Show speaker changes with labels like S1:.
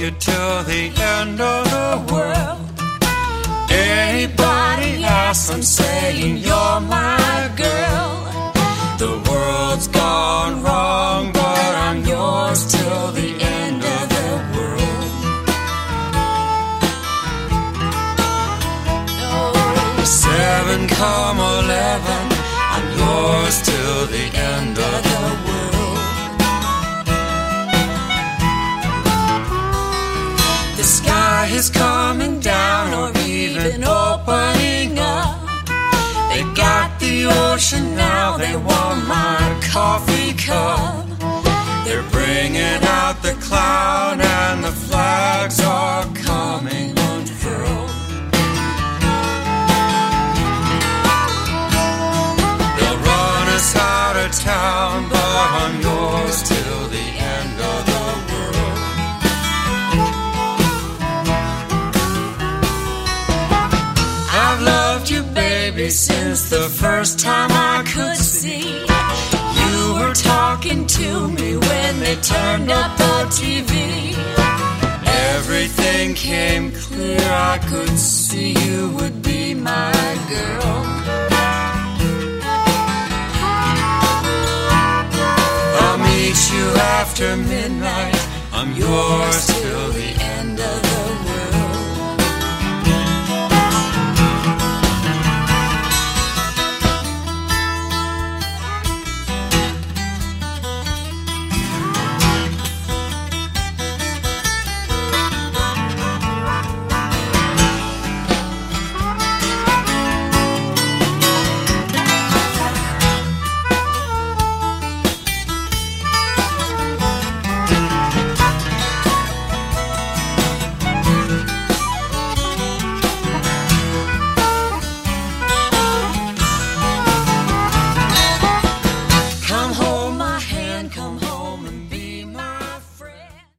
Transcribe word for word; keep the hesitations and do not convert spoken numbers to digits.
S1: you till the end of the world. Anybody asks, I'm saying you're my girl. The world's gone wrong, but I'm yours till the end of the world. Oh, seven come eleven, I'm yours till the end of the world. The sky is coming down or even opening up. They got the ocean now, they want my coffee cup. They're bringing out the cloud and the flags are coming unfurled. They'll run us out of town, but I'm yours till the end of the world. I've loved you, baby, since the first time I could see. You were talking to me when they turned up the T V. Everything came clear, I could see you would be my girl. I'll meet you after midnight, I'm yours